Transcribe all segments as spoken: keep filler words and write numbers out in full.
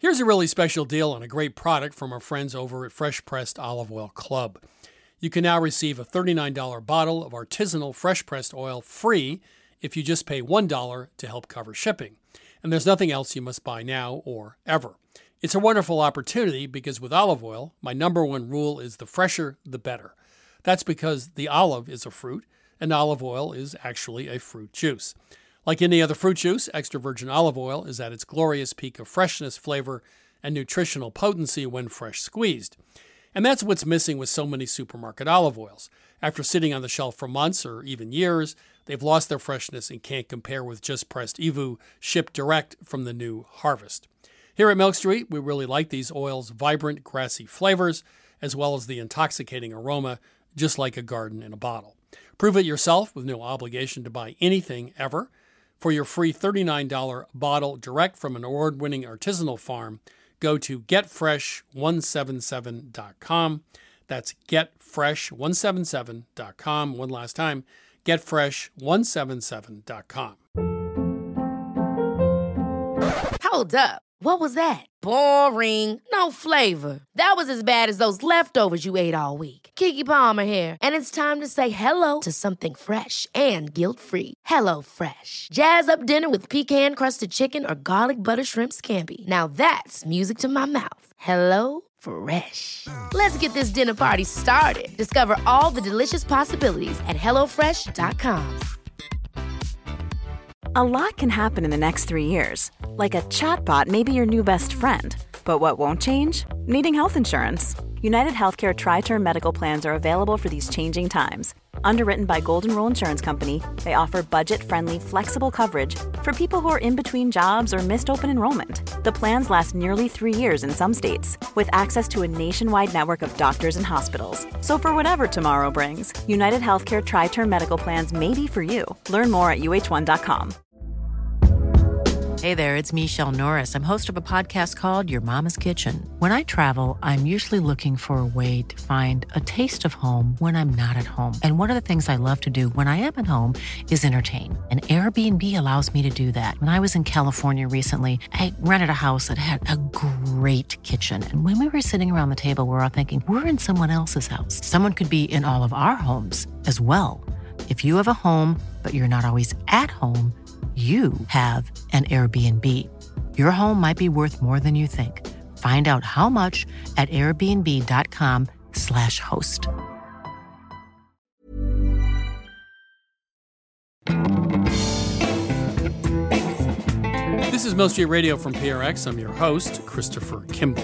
Here's a really special deal on a great product from our friends over at Fresh Pressed Olive Oil Club. You can now receive a thirty-nine dollars bottle of artisanal fresh pressed oil free if you just pay one dollar to help cover shipping. And there's nothing else you must buy now or ever. It's a wonderful opportunity because with olive oil, my number one rule is the fresher, the better. That's because the olive is a fruit, and olive oil is actually a fruit juice. Like any other fruit juice, extra virgin olive oil is at its glorious peak of freshness, flavor, and nutritional potency when fresh squeezed. And that's what's missing with so many supermarket olive oils. After sitting on the shelf for months or even years, they've lost their freshness and can't compare with just pressed E V U shipped direct from the new harvest. Here at Milk Street, we really like these oils' vibrant, grassy flavors, as well as the intoxicating aroma, just like a garden in a bottle. Prove it yourself with no obligation to buy anything ever. For your free thirty-nine dollars bottle direct from an award-winning artisanal farm, go to get fresh one seventy-seven dot com. That's get fresh one seventy-seven dot com. One last time, get fresh one seventy-seven dot com. Hold up. What was that? Boring. No flavor. That was as bad as those leftovers you ate all week. Keke Palmer here, and it's time to say hello to something fresh and guilt-free. Hello Fresh. Jazz up dinner with pecan-crusted chicken or garlic butter shrimp scampi. Now that's music to my mouth. Hello Fresh. Let's get this dinner party started. Discover all the delicious possibilities at hello fresh dot com. A lot can happen in the next three years. Like a chatbot may be your new best friend. But what won't change? Needing health insurance. United Healthcare Tri-Term Medical Plans are available for these changing times. Underwritten by Golden Rule Insurance Company, they offer budget-friendly, flexible coverage for people who are in between jobs or missed open enrollment. The plans last nearly three years in some states, with access to a nationwide network of doctors and hospitals. So for whatever tomorrow brings, United Healthcare Tri-Term Medical Plans may be for you. Learn more at U H one dot com. Hey there, it's Michelle Norris. I'm host of a podcast called Your Mama's Kitchen. When I travel, I'm usually looking for a way to find a taste of home when I'm not at home. And one of the things I love to do when I am at home is entertain. And Airbnb allows me to do that. When I was in California recently, I rented a house that had a great kitchen. And when we were sitting around the table, we were all thinking, we're in someone else's house. Someone could be in all of our homes as well. If you have a home, but you're not always at home, you have an Airbnb. Your home might be worth more than you think. Find out how much at airbnb.com slash host. This is Milk Street Radio from P R X. I'm your host, Christopher Kimball.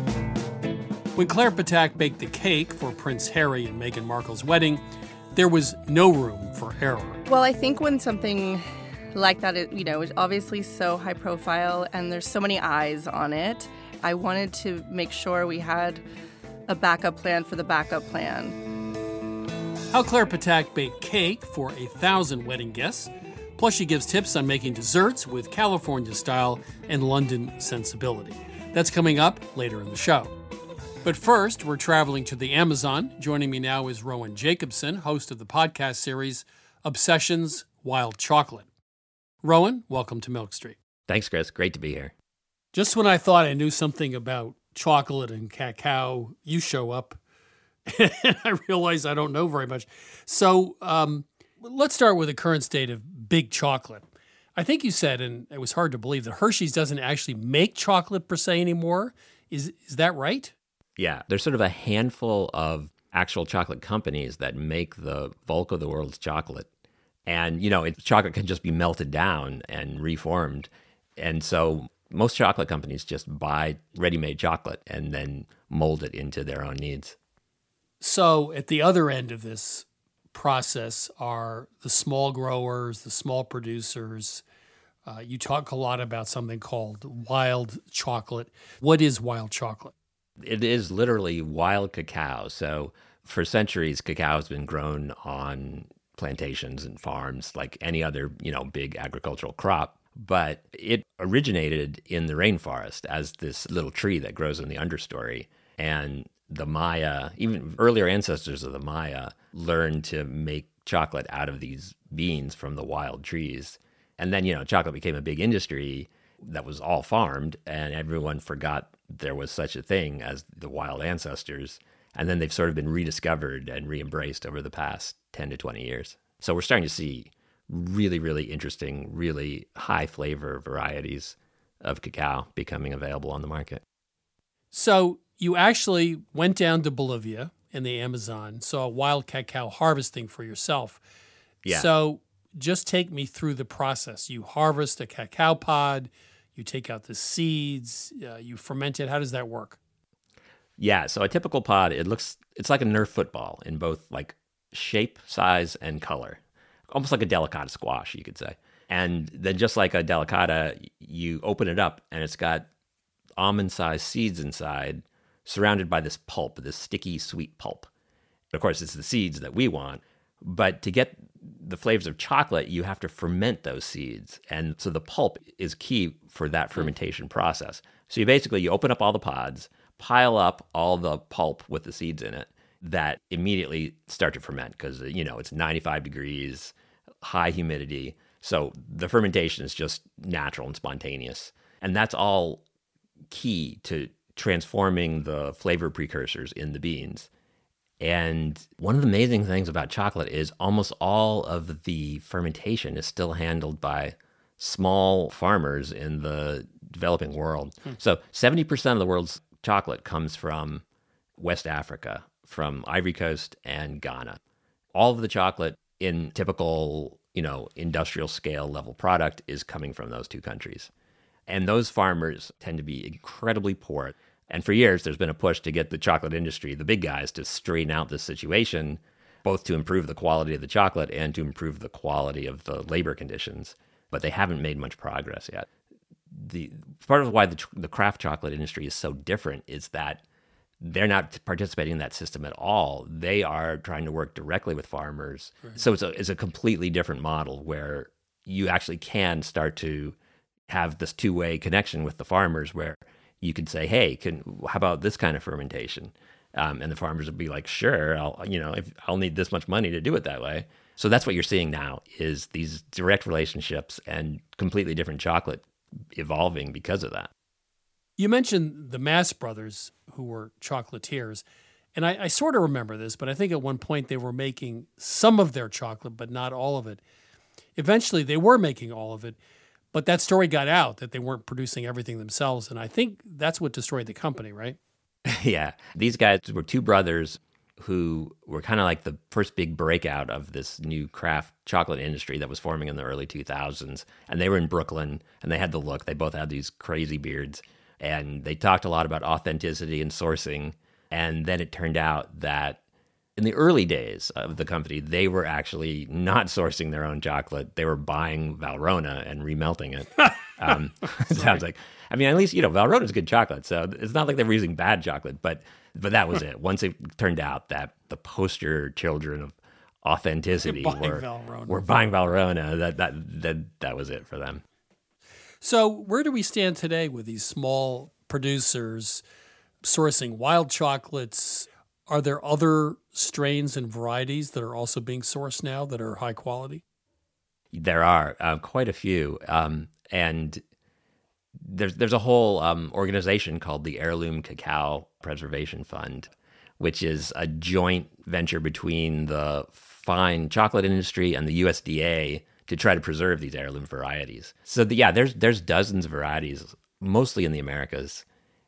When Claire Patak baked the cake for Prince Harry and Meghan Markle's wedding, there was no room for error. Well, I think when something like that, it, you know, is obviously so high profile and there's so many eyes on it, I wanted to make sure we had a backup plan for the backup plan. How Claire Patak baked cake for a thousand wedding guests. Plus, she gives tips on making desserts with California style and London sensibility. That's coming up later in the show. But first, we're traveling to the Amazon. Joining me now is Rowan Jacobson, host of the podcast series Obsessions Wild Chocolate. Rowan, welcome to Milk Street. Thanks, Chris. Great to be here. Just when I thought I knew something about chocolate and cacao, you show up, and I realize I don't know very much. So um, let's start with the current state of big chocolate. I think you said, and it was hard to believe, that Hershey's doesn't actually make chocolate per se anymore. Is is that right? Yeah, there's sort of a handful of actual chocolate companies that make the bulk of the world's chocolate. And, you know, it, chocolate can just be melted down and reformed. And so most chocolate companies just buy ready-made chocolate and then mold it into their own needs. So at the other end of this process are the small growers, the small producers. Uh, you talk a lot about something called wild chocolate. What is wild chocolate? It is literally wild cacao. So for centuries, cacao has been grown on plantations and farms like any other, you know, big agricultural crop. But it originated in the rainforest as this little tree that grows in the understory. And the Maya, even earlier ancestors of the Maya, learned to make chocolate out of these beans from the wild trees. And then, you know, chocolate became a big industry that was all farmed, and everyone forgot there was such a thing as the wild ancestors. And then they've sort of been rediscovered and re-embraced over the past ten to twenty years. So we're starting to see really, really interesting, really high flavor varieties of cacao becoming available on the market. So you actually went down to Bolivia in the Amazon, saw wild cacao harvesting for yourself. Yeah. So just take me through the process. You harvest a cacao pod, you take out the seeds, uh, you ferment it. How does that work? Yeah, so a typical pod, it looks, it's like a Nerf football in both like shape, size, and color. Almost like a delicata squash, you could say. And then just like a delicata, you open it up and it's got almond-sized seeds inside, surrounded by this pulp, this sticky, sweet pulp. Of course, it's the seeds that we want. But to get the flavors of chocolate, you have to ferment those seeds. And so the pulp is key for that fermentation process. So you basically, you open up all the pods, pile up all the pulp with the seeds in it that immediately start to ferment because, you know, it's ninety-five degrees, high humidity. So the fermentation is just natural and spontaneous. And that's all key to transforming the flavor precursors in the beans. And one of the amazing things about chocolate is almost all of the fermentation is still handled by small farmers in the developing world. Hmm. So seventy percent of the world's chocolate comes from West Africa, from Ivory Coast and Ghana. All of the chocolate in typical, you know, industrial scale level product is coming from those two countries. And those farmers tend to be incredibly poor. And for years, there's been a push to get the chocolate industry, the big guys, to straighten out this situation, both to improve the quality of the chocolate and to improve the quality of the labor conditions. But they haven't made much progress yet. The part of why the, the craft chocolate industry is so different is that they're not participating in that system at all. They are trying to work directly with farmers. Right. So it's a, it's a completely different model where you actually can start to have this two-way connection with the farmers where you could say, hey, can how about this kind of fermentation? Um, and the farmers would be like, sure, I'll, you know, if, I'll need this much money to do it that way. So that's what you're seeing now is these direct relationships and completely different chocolate evolving because of that. You mentioned the Mast brothers who were chocolatiers, and I, I sort of remember this, but I think at one point they were making some of their chocolate, but not all of it. Eventually they were making all of it, but that story got out that they weren't producing everything themselves, and I think that's what destroyed the company, right? Yeah. These guys were two brothers who were kind of like the first big breakout of this new craft chocolate industry that was forming in the early two thousands. And they were in Brooklyn, and they had the look. They both had these crazy beards, and they talked a lot about authenticity and sourcing. And then it turned out that in the early days of the company, they were actually not sourcing their own chocolate. They were buying Valrhona and remelting it. Um, it sounds like, I mean, at least, you know, Valrhona is good chocolate. So it's not like they were using bad chocolate, but but that was it. Once it turned out that the poster children of authenticity were, were buying Valrhona, that, that, that, that was it for them. So where do we stand today with these small producers sourcing wild chocolates? Are there other strains and varieties that are also being sourced now that are high quality? There are uh, quite a few. Um, and there's there's a whole um, organization called the Heirloom Cacao Preservation Fund, which is a joint venture between the fine chocolate industry and the U S D A to try to preserve these heirloom varieties. So the, yeah, there's there's dozens of varieties, mostly in the Americas.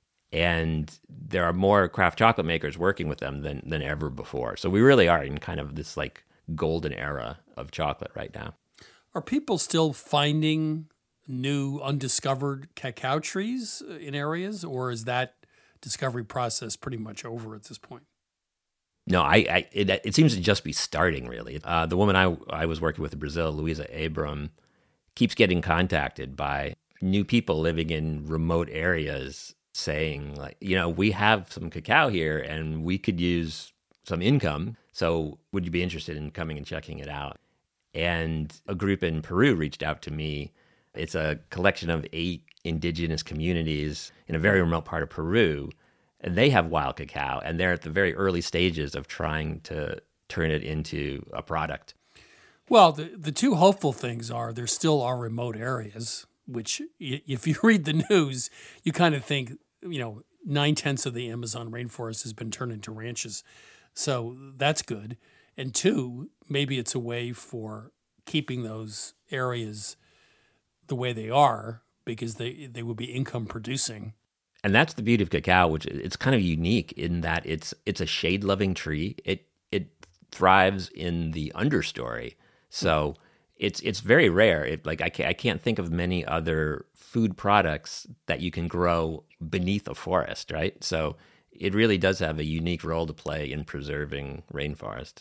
And there are more craft chocolate makers working with them than, than ever before. So we really are in kind of this like golden era of chocolate right now. Are people still finding new undiscovered cacao trees in areas, or is that discovery process pretty much over at this point? No, I, I it, it seems to just be starting, really. Uh, the woman I, I was working with in Brazil, Luisa Abram, keeps getting contacted by new people living in remote areas saying, like, you know, we have some cacao here and we could use some income. So would you be interested in coming and checking it out? And a group in Peru reached out to me. It's a collection of eight indigenous communities in a very remote part of Peru. And they have wild cacao, and they're at the very early stages of trying to turn it into a product. Well, the, the two hopeful things are there still are remote areas which i- if you read the news, you kind of think, you know, nine-tenths of the Amazon rainforest has been turned into ranches. So that's good. And two, maybe it's a way for keeping those areas the way they are because they, they would be income producing. And that's the beauty of cacao, which it's kind of unique in that it's it's a shade-loving tree. It it thrives in the understory. So it's it's very rare. It like I can't, I can't think of many other food products that you can grow beneath a forest, right? So it really does have a unique role to play in preserving rainforest.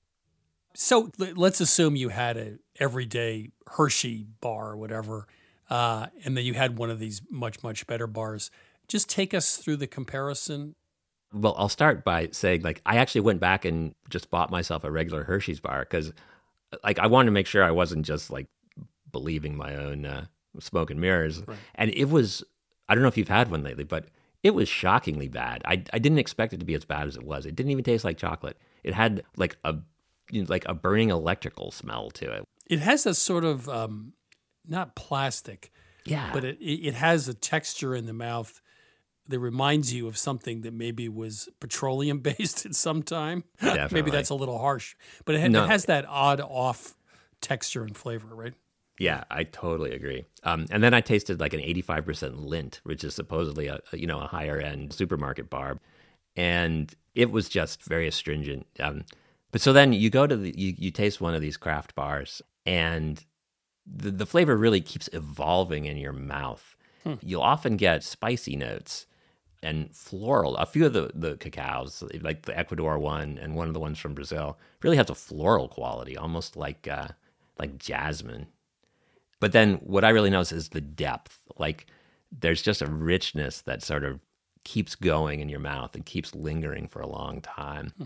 So l- let's assume you had a everyday Hershey bar or whatever, uh, and then you had one of these much, much better bars. Just take us through the comparison. Well, I'll start by saying, like, I actually went back and just bought myself a regular Hershey's bar because, like, I wanted to make sure I wasn't just, like, believing my own uh, smoke and mirrors. Right. And it was, I don't know if you've had one lately, but it was shockingly bad. I, I didn't expect it to be as bad as it was. It didn't even taste like chocolate. It had, like, a you know, like a burning electrical smell to it. It has a sort of, um, not plastic, yeah, but it, it has a texture in the mouth that reminds you of something that maybe was petroleum based at some time. Definitely. Maybe that's a little harsh, but it, ha- no. it has that odd off texture and flavor, right? Yeah, I totally agree. Um, and then I tasted like an eighty-five percent Lindt, which is supposedly a you know a higher end supermarket bar, and it was just very astringent. Um, but so then you go to the you, you taste one of these craft bars, and the the flavor really keeps evolving in your mouth. Hmm. You'll often get spicy notes and floral. A few of the, the cacaos, like the Ecuador one and one of the ones from Brazil, really has a floral quality, almost like uh, like jasmine. But then what I really notice is the depth. Like there's just a richness that sort of keeps going in your mouth and keeps lingering for a long time. Hmm.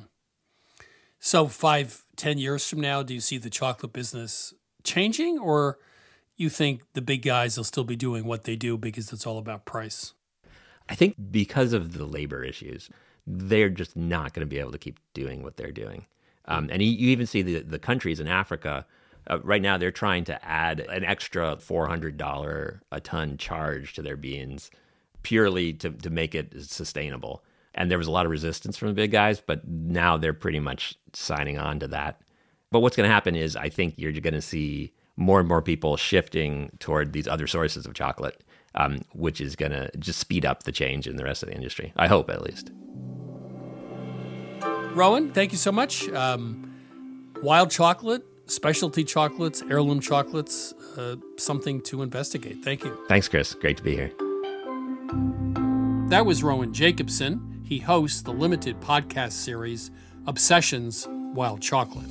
So five, ten years from now, do you see the chocolate business changing, or you think the big guys will still be doing what they do because it's all about price? I think because of the labor issues, they're just not going to be able to keep doing what they're doing. Um, and you, you even see the, the countries in Africa, uh, right now they're trying to add an extra four hundred dollars a ton charge to their beans purely to, to make it sustainable. And there was a lot of resistance from the big guys, but now they're pretty much signing on to that. But what's going to happen is I think you're going to see more and more people shifting toward these other sources of chocolate, um, which is going to just speed up the change in the rest of the industry. I hope, at least. Rowan, thank you so much. Um, wild chocolate, specialty chocolates, heirloom chocolates, uh, something to investigate. Thank you. Thanks, Chris. Great to be here. That was Rowan Jacobson. He hosts the limited podcast series, Obsessions Wild Chocolate.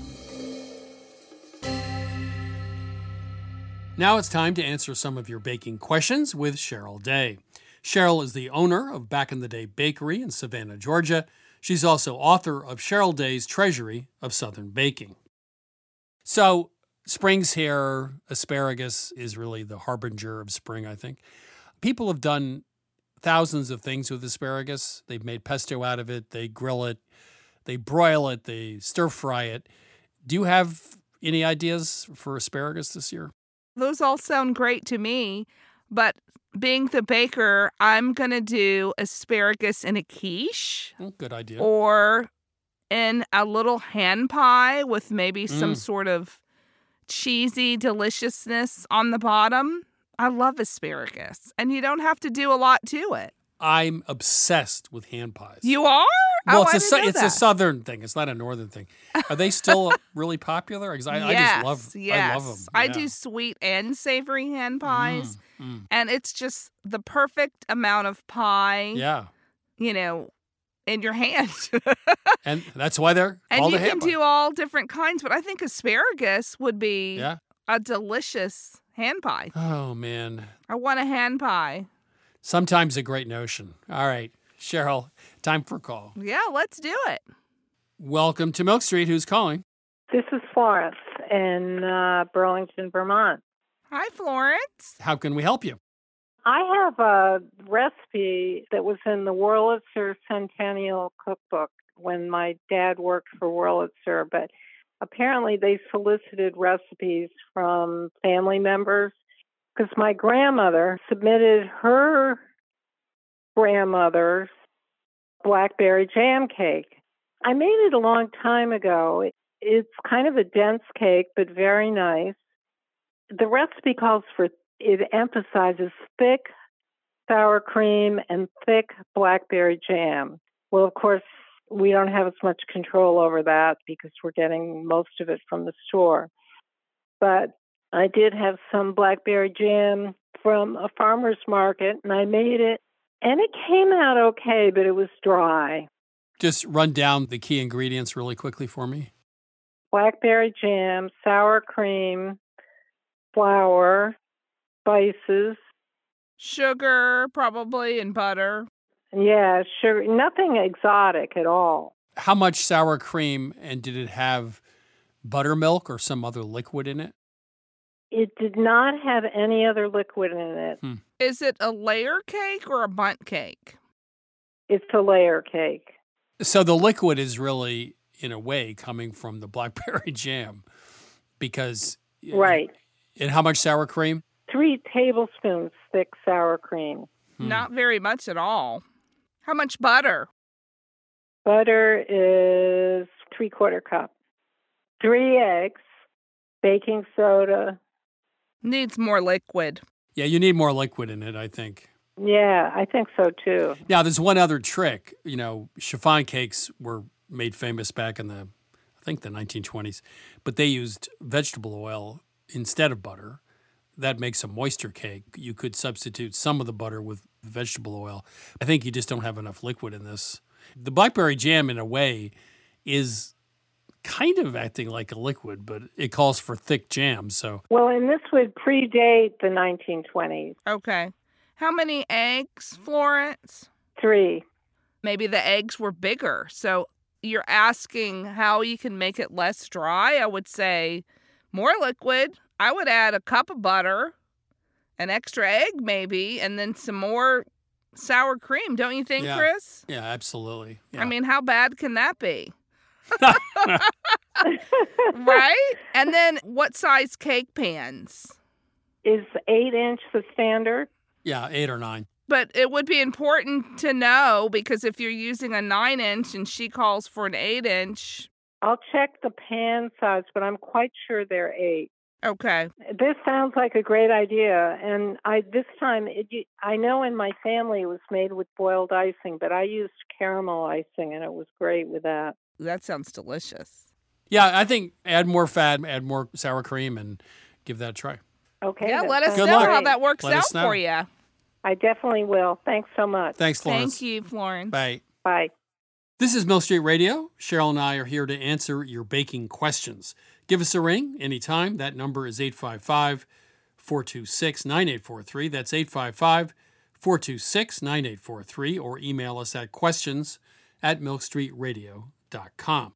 Now it's time to answer some of your baking questions with Cheryl Day. Cheryl is the owner of Back in the Day Bakery in Savannah, Georgia. She's also author of Cheryl Day's Treasury of Southern Baking. So, spring's here. Asparagus is really the harbinger of spring, I think. People have done thousands of things with asparagus. They've made pesto out of it. They grill it. They broil it. They stir fry it. Do you have any ideas for asparagus this year? Those all sound great to me, but being the baker, I'm going to do asparagus in a quiche. Oh, good idea. Or in a little hand pie with maybe some Mm. sort of cheesy deliciousness on the bottom. I love asparagus, and you don't have to do a lot to it. I'm obsessed with hand pies. You are? Well, oh, it's, I a, didn't su- know it's that. a southern thing. It's not a northern thing. Are they still really popular? 'Cause I, yes, I just love, yes. I love them. I Yeah. do sweet and savory hand pies, Mm, mm. and it's just the perfect amount of pie, Yeah. you know, in your hand. And that's why they're And called you a hand can pie. do all different kinds, but I think asparagus would be Yeah. a delicious hand pie. Oh, man. I want a hand pie. Sometimes a great notion. All right, Cheryl, time for a call. Yeah, let's do it. Welcome to Milk Street. Who's calling? This is Florence in uh, Burlington, Vermont. Hi, Florence. How can we help you? I have a recipe that was in the Wurlitzer Centennial Cookbook when my dad worked for Wurlitzer, but apparently they solicited recipes from family members, because my grandmother submitted her grandmother's blackberry jam cake. I made it a long time ago. It, it's kind of a dense cake, but very nice. The recipe calls for, it emphasizes thick sour cream and thick blackberry jam. Well, of course, we don't have as much control over that because we're getting most of it from the store. But I did have some blackberry jam from a farmer's market, and I made it, and it came out okay, but it was dry. Just run down the key ingredients really quickly for me. Blackberry jam, sour cream, flour, spices. Sugar, probably, and butter. Yeah, sugar. Nothing exotic at all. How much sour cream, and did it have buttermilk or some other liquid in it? It did not have any other liquid in it. Hmm. Is it a layer cake or a bundt cake? It's a layer cake. So the liquid is really, in a way, coming from the blackberry jam because... Right. And how much sour cream? Three tablespoons thick sour cream. Hmm. Not very much at all. How much butter? Butter is three-quarter cup. Three eggs, baking soda. Needs more liquid. Yeah, you need more liquid in it, I think. Yeah, I think so, too. Now, there's one other trick. You know, chiffon cakes were made famous back in the, I think, the nineteen twenties. But they used vegetable oil instead of butter. That makes a moisture cake. You could substitute some of the butter with vegetable oil. I think you just don't have enough liquid in this. The blackberry jam, in a way, is kind of acting like a liquid, but it calls for thick jam. So, well, and this would predate the nineteen twenties. Okay. How many eggs, Florence? Three. Maybe the eggs were bigger. So you're asking how you can make it less dry. I would say more liquid. I would add a cup of butter, an extra egg maybe, and then some more sour cream. Don't you think, yeah. Chris? Yeah, absolutely. Yeah. I mean, how bad can that be? Right? And then what size cake pans? Is eight inch the standard? Yeah, eight or nine. But it would be important to know because if you're using a nine inch and she calls for an eight inch. I'll check the pan size, but I'm quite sure they're eight. Okay. This sounds like a great idea. And I this time, it, I know in my family it was made with boiled icing, but I used caramel icing, and it was great with that. That sounds delicious. Yeah, I think add more fat, add more sour cream, and give that a try. Okay. Yeah, that let us sounds know great. how that works Let out us know. for you. I definitely will. Thanks so much. Thanks, Florence. Thank you, Florence. Bye. Bye. This is Milk Street Radio. Cheryl and I are here to answer your baking questions. Give us a ring anytime. That number is eight five five, four two six, nine eight four three. That's eight five five, four two six, nine eight four three. Or email us at questions at milk street radio dot com.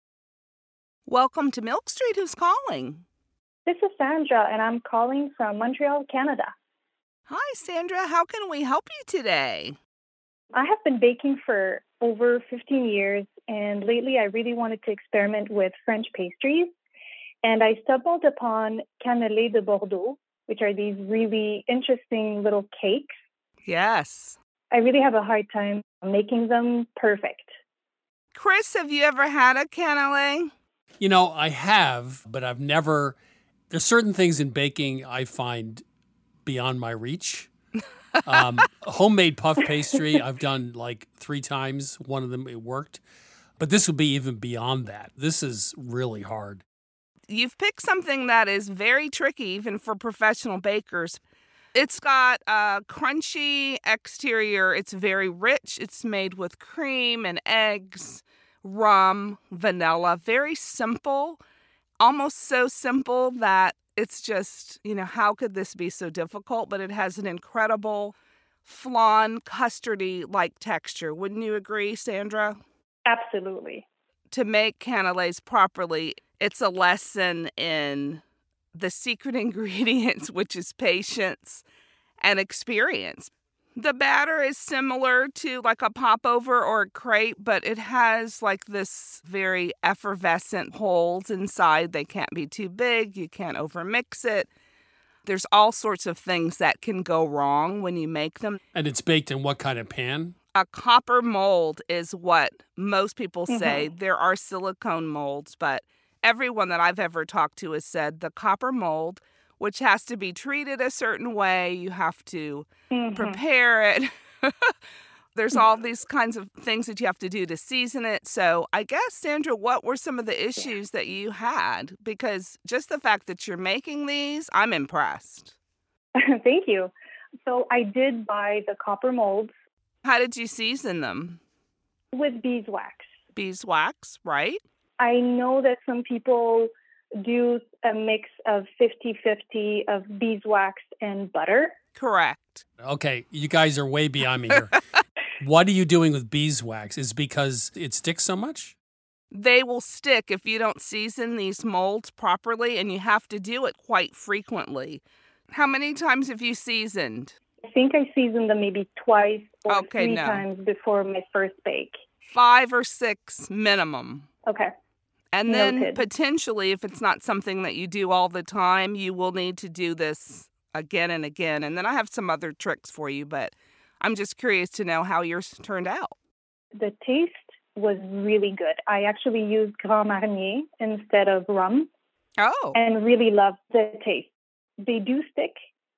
Welcome to Milk Street. Who's calling? This is Sandra, and I'm calling from Montreal, Canada. Hi, Sandra. How can we help you today? I have been baking for over fifteen years, and lately I really wanted to experiment with French pastries. And I stumbled upon Cannelés de Bordeaux, which are these really interesting little cakes. Yes. I really have a hard time making them perfect. Chris, have you ever had a cannelé? You know, I have, but I've never. There's certain things in baking I find beyond my reach. Um, homemade puff pastry, I've done like three times. One of them, it worked. But this would be even beyond that. This is really hard. You've picked something that is very tricky, even for professional bakers. It's got a crunchy exterior. It's very rich. It's made with cream and eggs, rum, vanilla. Very simple, almost so simple that it's just, you know, how could this be so difficult? But it has an incredible flan, custardy-like texture. Wouldn't you agree, Sandra? Absolutely. To make cannelés properly, it's a lesson in the secret ingredients, which is patience and experience. The batter is similar to like a popover or a crepe, but it has like this very effervescent holes inside. They can't be too big. You can't overmix it. There's all sorts of things that can go wrong when you make them. And it's baked in what kind of pan? A copper mold is what most people say. Mm-hmm. There are silicone molds, but everyone that I've ever talked to has said the copper mold, which has to be treated a certain way, you have to Mm-hmm. prepare it. There's all these kinds of things that you have to do to season it. So I guess, Sandra, what were some of the issues that you had? Because just the fact that you're making these, I'm impressed. Thank you. So I did buy the copper molds How did you season them? with beeswax. Beeswax, right? I know that some people do a mix of fifty-fifty of beeswax and butter. Correct. Okay, you guys are way beyond me here. What are you doing with beeswax? Is it because it sticks so much? They will stick if you don't season these molds properly, and you have to do it quite frequently. How many times have you seasoned? I think I seasoned them maybe twice or Okay, three no. times before my first bake. Five or six minimum. Okay. And then Noted. potentially, if it's not something that you do all the time, you will need to do this again and again. And then I have some other tricks for you, but I'm just curious to know how yours turned out. The taste was really good. I actually used Grand Marnier instead of rum Oh, and really loved the taste. They do stick,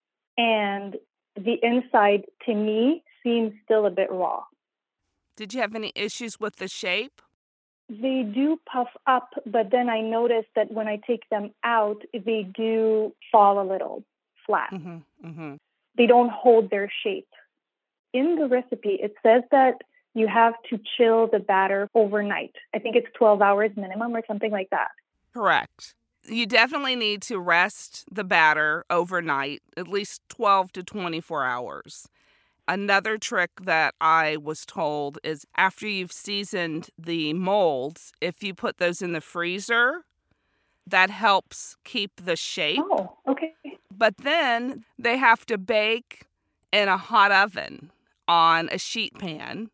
and the inside, to me, seems still a bit raw. did you have any issues with the shape? They do puff up, but then I noticed that when I take them out, they do fall a little flat. Mm-hmm, mm-hmm. They don't hold their shape. In the recipe, it says that you have to chill the batter overnight. I think it's twelve hours minimum or something like that. Correct. You definitely need to rest the batter overnight, at least twelve to twenty-four hours. Another trick that I was told is after you've seasoned the molds, if you put those in the freezer, that helps keep the shape. Oh, okay. But then they have to bake in a hot oven on a sheet pan,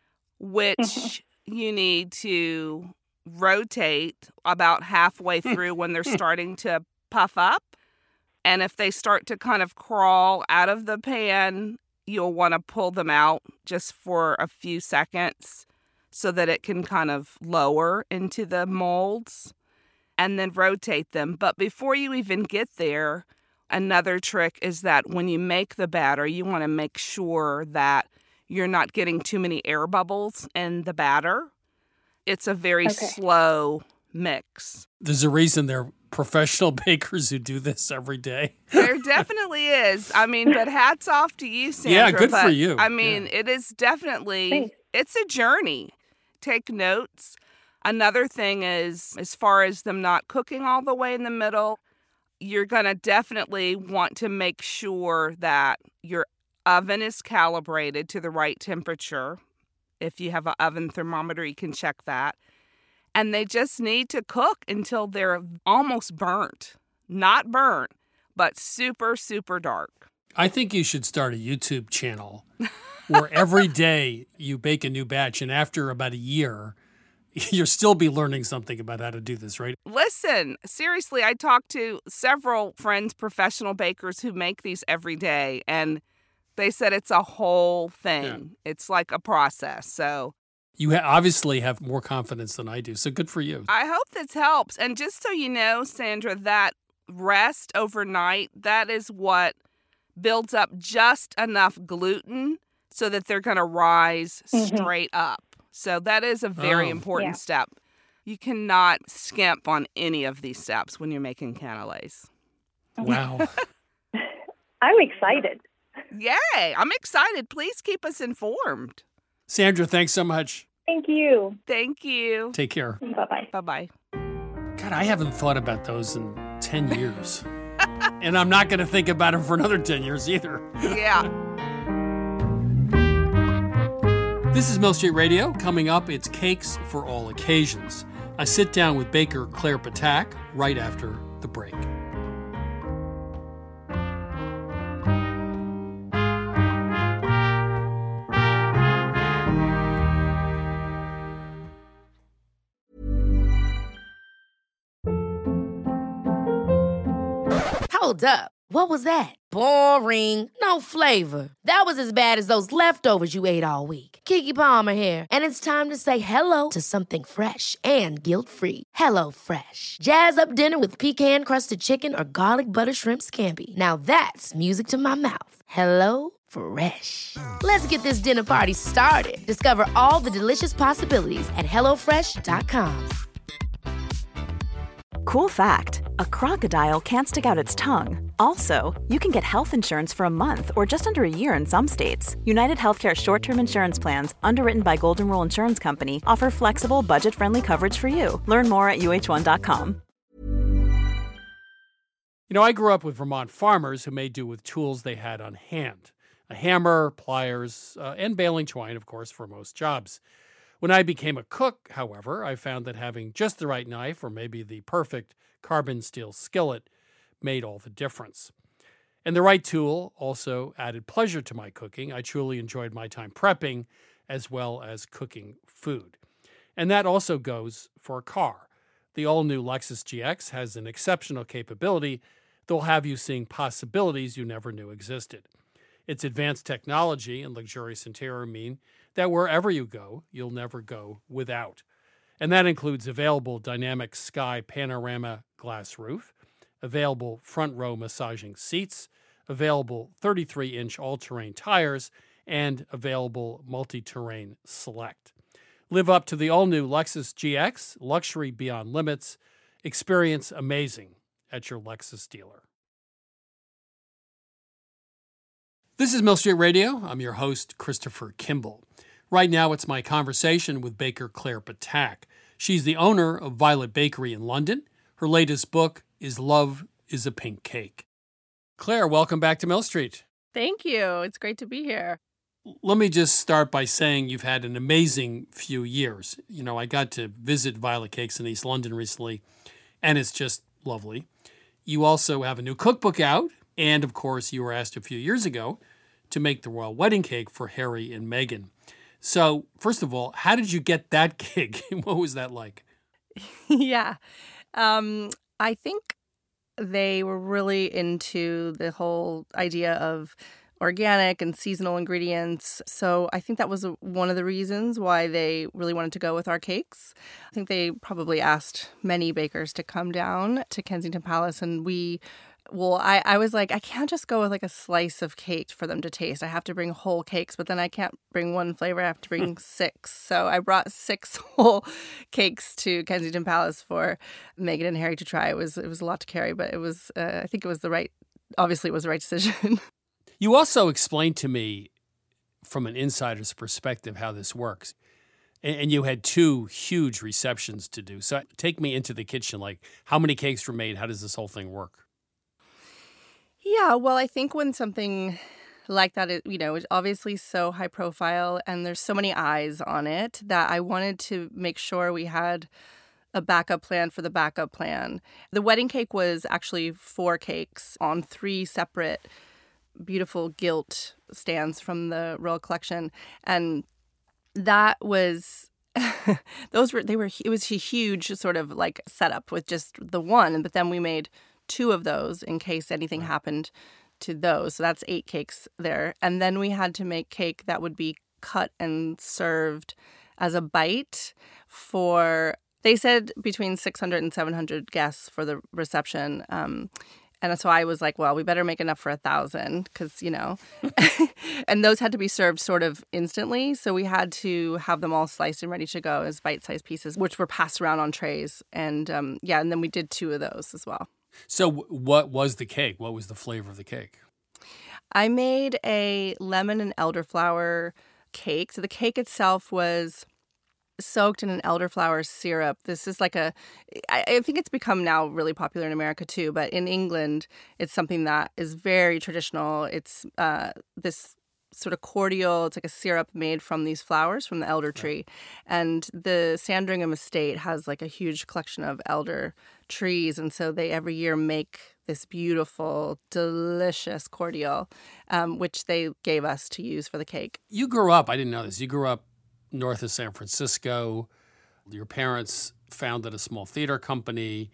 which you need to rotate about halfway through when they're starting to puff up. And if they start to kind of crawl out of the pan, you'll want to pull them out just for a few seconds so that it can kind of lower into the molds and then rotate them. But before you even get there, another trick is that when you make the batter, you want to make sure that you're not getting too many air bubbles in the batter. It's a very Okay. slow mix. There's a reason they're professional bakers who do this every day. There definitely is. I mean, but hats off to you, Sandra. Yeah, good for but, you. I mean, it is definitely, Thanks. it's a journey. Take notes. Another thing is, as far as them not cooking all the way in the middle, you're going to definitely want to make sure that your oven is calibrated to the right temperature. If you have an oven thermometer, you can check that. And they just need to cook until they're almost burnt. Not burnt, but super, super dark. I think you should start a YouTube channel where every day you bake a new batch, and after about a year, you'll still be learning something about how to do this, right? Listen, seriously, I talked to several friends, professional bakers who make these every day, and they said it's a whole thing. Yeah. It's like a process. So You ha- obviously have more confidence than I do, so good for you. I hope this helps. And just so you know, Sandra, that rest overnight, that is what builds up just enough gluten so that they're going to rise Mhm. straight up. So that is a very Oh. important Yeah. step. You cannot skimp on any of these steps when you're making canapés. Wow. I'm excited. Yay! I'm excited. Please keep us informed. Sandra, thanks so much. Thank you. Thank you. Take care. Bye-bye. Bye-bye. God, I haven't thought about those in ten years. And I'm not going to think about them for another ten years either. Yeah. This is Mill Street Radio. Coming up, it's Cakes for All Occasions. I sit down with baker Claire Patak right after the break. Hold up. What was that? Boring. No flavor. That was as bad as those leftovers you ate all week. Keke Palmer here, and it's time to say hello to something fresh and guilt-free. Hello Fresh. Jazz up dinner with pecan-crusted chicken or garlic butter shrimp scampi. Now that's music to my mouth. Hello Fresh. Let's get this dinner party started. Discover all the delicious possibilities at hello fresh dot com. Cool fact, a crocodile can't stick out its tongue. Also, you can get health insurance for a month or just under a year in some states. United Healthcare short-term insurance plans, underwritten by Golden Rule Insurance Company, offer flexible, budget-friendly coverage for you. Learn more at U H one dot com. You know, I grew up with Vermont farmers who made do with tools they had on hand. A hammer, pliers, uh, and baling twine, of course, for most jobs. When I became a cook, however, I found that having just the right knife or maybe the perfect carbon steel skillet made all the difference. And the right tool also added pleasure to my cooking. I truly enjoyed my time prepping as well as cooking food. And that also goes for a car. The all-new Lexus G X has an exceptional capability that will have you seeing possibilities you never knew existed. Its advanced technology and luxurious interior mean that wherever you go, you'll never go without. And that includes available dynamic sky panorama glass roof, available front row massaging seats, available thirty-three inch all-terrain tires, and available multi-terrain select. Live up to the all-new Lexus G X, luxury beyond limits. Experience amazing at your Lexus dealer. This is Mill Street Radio. I'm your host, Christopher Kimball. Right now, it's my conversation with baker Claire Ptak. She's the owner of Violet Bakery in London. Her latest book is Love is a Pink Cake. Claire, welcome back to Mill Street. Thank you. It's great to be here. Let me just start by saying you've had an amazing few years. You know, I got to visit Violet Cakes in East London recently, and it's just lovely. You also have a new cookbook out, and of course, you were asked a few years ago to make the royal wedding cake for Harry and Meghan. So, first of all, how did you get that gig? What was that like? yeah. Um, I think they were really into the whole idea of organic and seasonal ingredients. So I think that was a, one of the reasons why they really wanted to go with our cakes. I think they probably asked many bakers to come down to Kensington Palace, and we Well, I, I was like, I can't just go with like a slice of cake for them to taste. I have to bring whole cakes, but then I can't bring one flavor. I have to bring six. So I brought six whole cakes to Kensington Palace for Meghan and Harry to try. It was it was a lot to carry, but it was uh, I think it was the right, obviously it was the right decision. You also explained to me from an insider's perspective how this works. And you had two huge receptions to do. So take me into the kitchen. Like, how many cakes were made? How does this whole thing work? Yeah, well, I think when something like that, is, you know, is obviously so high profile and there's so many eyes on it that I wanted to make sure we had a backup plan for the backup plan. The wedding cake was actually four cakes on three separate beautiful gilt stands from the Royal Collection. And that was... those were, they were, it was a huge sort of like setup with just the one, but then we made two of those in case anything happened to those. So that's eight cakes there. And then we had to make cake that would be cut and served as a bite for, they said between six hundred and seven hundred guests for the reception. Um, and so I was like, well, we better make enough for a thousand because, you know, and those had to be served sort of instantly. So we had to have them all sliced and ready to go as bite-sized pieces, which were passed around on trays. And um, yeah, and then we did two of those as well. So what was the cake? What was the flavor of the cake? I made a lemon and elderflower cake. So the cake itself was soaked in an elderflower syrup. This is like a, I, I think it's become now really popular in America too, but in England, it's something that is very traditional. It's uh, this sort of cordial, it's like a syrup made from these flowers from the elder tree. And the Sandringham estate has like a huge collection of elder trees. And so they every year make this beautiful, delicious cordial, um, which they gave us to use for the cake. You grew up, I didn't know this, you grew up north of San Francisco. Your parents founded a small theater company.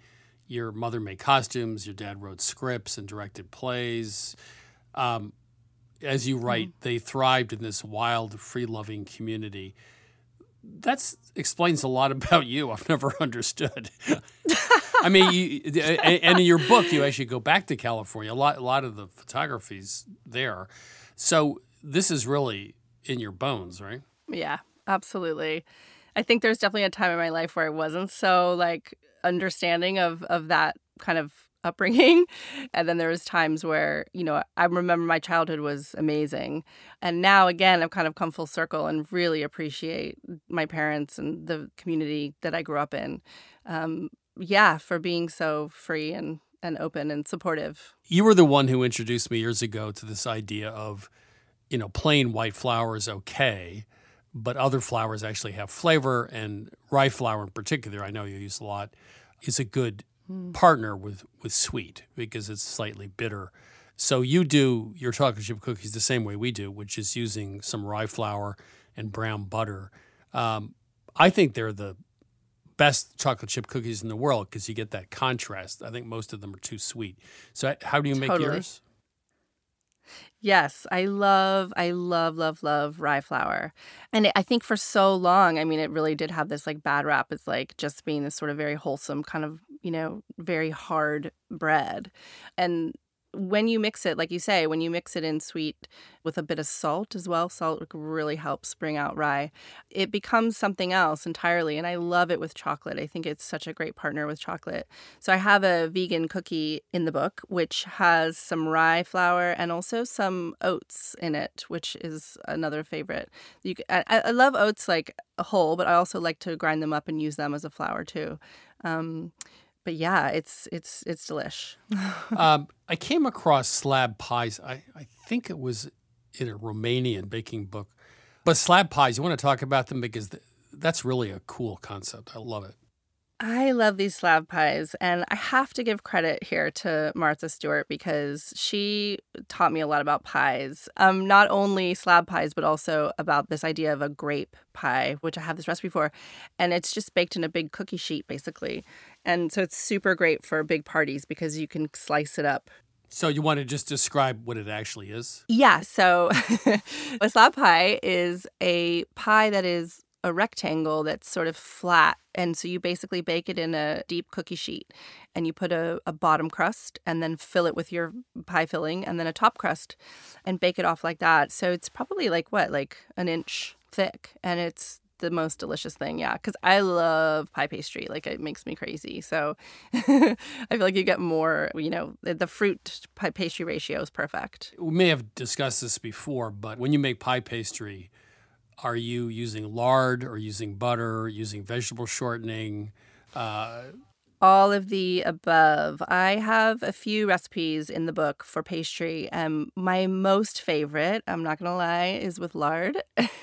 Your mother made costumes. Your dad wrote scripts and directed plays. Um, as you write, mm. they thrived in this wild, free-loving community. That explains a lot about you I've never understood. I mean, you, and in your book, you actually go back to California. A lot, a lot of the photography's there. So this is really in your bones, right? Yeah, absolutely. I think there's definitely a time in my life where I wasn't so like understanding of of that kind of upbringing. And then there was times where, you know, I remember my childhood was amazing. And now, again, I've kind of come full circle and really appreciate my parents and the community that I grew up in. Um, yeah, for being so free and, and open and supportive. You were the one who introduced me years ago to this idea of, you know, plain white flour is okay, but other flours actually have flavor, and rye flour in particular, I know you use a lot, is a good mm. partner with, with sweet because it's slightly bitter. So you do your chocolate chip cookies the same way we do, which is using some rye flour and brown butter. Um, I think they're the best chocolate chip cookies in the world because you get that contrast. I think most of them are too sweet. So how do you make totally. yours? Yes, I love, I love, love, love rye flour. And I think for so long, I mean, it really did have this like bad rap. It's like just being this sort of very wholesome kind of, you know, very hard bread. And when you mix it, like you say, when you mix it in sweet with a bit of salt as well, salt really helps bring out rye. It becomes something else entirely. And I love it with chocolate. I think it's such a great partner with chocolate. So I have a vegan cookie in the book, which has some rye flour and also some oats in it, which is another favorite. You can, I, I love oats like a whole, but I also like to grind them up and use them as a flour too. Um, But yeah, it's it's it's delish. um, I came across slab pies. I, I think it was in a Romanian baking book. But slab pies, you want to talk about them because th- that's really a cool concept. I love it. I love these slab pies, and I have to give credit here to Martha Stewart because she taught me a lot about pies. Um, not only slab pies, but also about this idea of a grape pie, which I have this recipe for, and it's just baked in a big cookie sheet, basically. And so it's super great for big parties because you can slice it up. So you want to just describe what it actually is? Yeah, so a slab pie is a pie that is a rectangle that's sort of flat. And so you basically bake it in a deep cookie sheet and you put a, a bottom crust and then fill it with your pie filling and then a top crust and bake it off like that. So it's probably like what, like an inch thick, and it's the most delicious thing. Yeah, because I love pie pastry. Like, it makes me crazy. So I feel like you get more, you know, the fruit pie pastry ratio is perfect. We may have discussed this before, but when you make pie pastry, are you using lard or using butter, using vegetable shortening? Uh, All of the above. I have a few recipes in the book for pastry. Um, my most favorite, I'm not going to lie, is with lard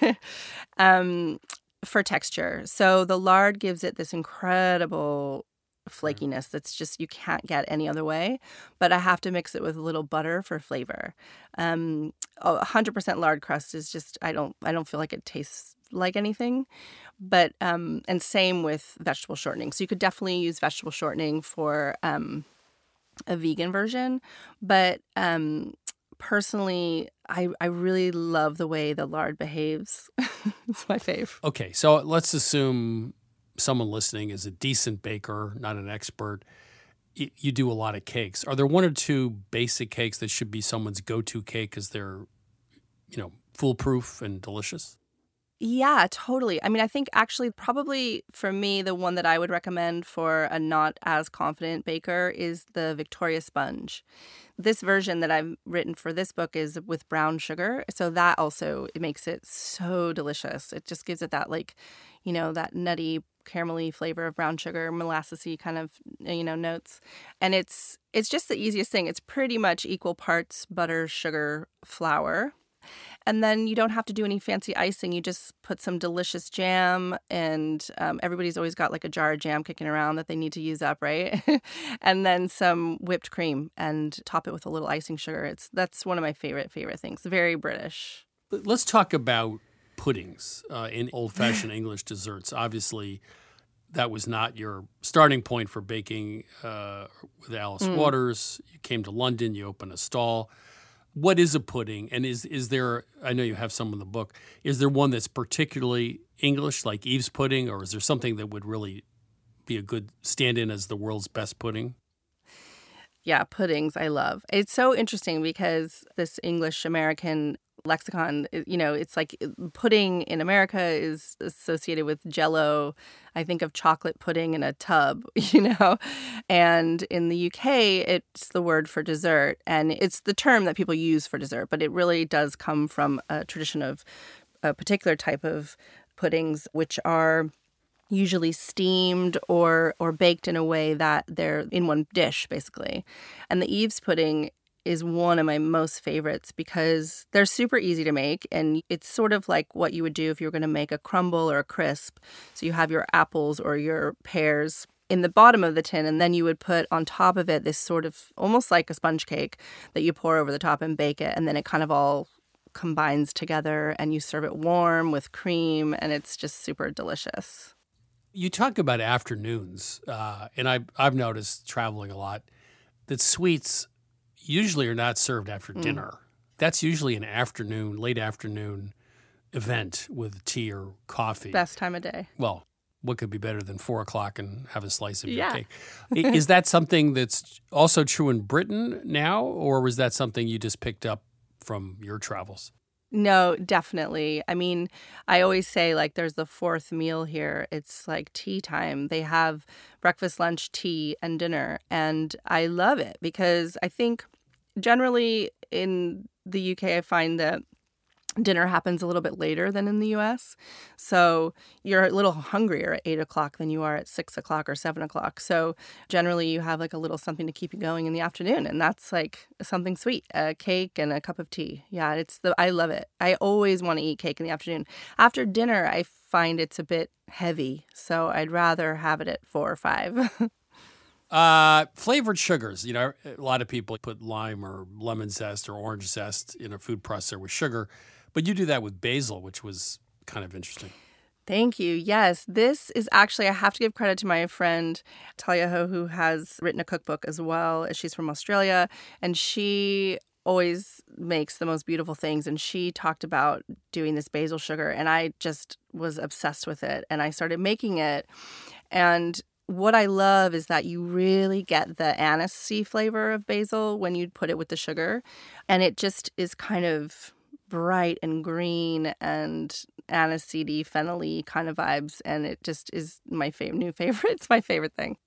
um, for texture. So the lard gives it this incredible flakiness that's just, you can't get any other way, but I have to mix it with a little butter for flavor. Um, one hundred percent lard crust is just, I don't I don't feel like it tastes like anything. But um, and same with vegetable shortening. So you could definitely use vegetable shortening for um, a vegan version. But um, personally, I, I really love the way the lard behaves. It's my fave. Okay, so let's assume someone listening is a decent baker, not an expert. You do a lot of cakes. Are there one or two basic cakes that should be someone's go-to cake because they're, you know, foolproof and delicious? Yeah, totally. I mean, I think actually probably for me, the one that I would recommend for a not as confident baker is the Victoria Sponge. This version that I've written for this book is with brown sugar. So that also, it makes it so delicious. It just gives it that, like, you know, that nutty, caramelly flavor of brown sugar, molassesy kind of, you know, notes. And it's it's just the easiest thing. It's pretty much equal parts butter, sugar, flour. And then you don't have to do any fancy icing. You just put some delicious jam, and um, everybody's always got like a jar of jam kicking around that they need to use up, right? And then some whipped cream, and top it with a little icing sugar. It's that's one of my favorite, favorite things. Very British. Let's talk about puddings uh, in old-fashioned English desserts. Obviously, that was not your starting point for baking uh, with Alice Mm. Waters. You came to London, you opened a stall. What is a pudding? And is is there, I know you have some in the book, is there one that's particularly English, like Eve's pudding, or is there something that would really be a good stand-in as the world's best pudding? Yeah, puddings I love. It's so interesting because this English-American lexicon, you know, it's like pudding in America is associated with Jell-O. I think of chocolate pudding in a tub, you know, and in the U K, it's the word for dessert, and it's the term that people use for dessert, but it really does come from a tradition of a particular type of puddings, which are usually steamed or or baked in a way that they're in one dish, basically. And the Eve's pudding is one of my most favorites because they're super easy to make, and it's sort of like what you would do if you were going to make a crumble or a crisp. So you have your apples or your pears in the bottom of the tin, and then you would put on top of it this sort of almost like a sponge cake that you pour over the top and bake it, and then it kind of all combines together, and you serve it warm with cream, and it's just super delicious. You talk about afternoons, uh, and I, I've noticed traveling a lot that sweets usually are not served after Mm. dinner. That's usually an afternoon, late afternoon event with tea or coffee. Best time of day. Well, what could be better than four o'clock and have a slice of your Yeah. cake? I- Is that something that's also true in Britain now, or was that something you just picked up from your travels? No, definitely. I mean, I always say, like, there's the fourth meal here. It's like tea time. They have breakfast, lunch, tea, and dinner. And I love it because I think generally in the U K, I find that dinner happens a little bit later than in the U S. So you're a little hungrier at eight o'clock than you are at six o'clock or seven o'clock. So generally you have like a little something to keep you going in the afternoon. And that's like something sweet, a cake and a cup of tea. Yeah, it's the I love it. I always want to eat cake in the afternoon. After dinner, I find it's a bit heavy. So I'd rather have it at four or five. Uh, flavored sugars. You know, a lot of people put lime or lemon zest or orange zest in a food processor with sugar, but you do that with basil, which was kind of interesting. Thank you. Yes, this is actually, I have to give credit to my friend Talia Ho, who has written a cookbook as well. She's from Australia, and she always makes the most beautiful things. And she talked about doing this basil sugar, and I just was obsessed with it. And I started making it. And what I love is that you really get the anisey flavor of basil when you put it with the sugar. And it just is kind of bright and green and aniseedy, fennel-y kind of vibes. And it just is my fav- new favorite. It's my favorite thing.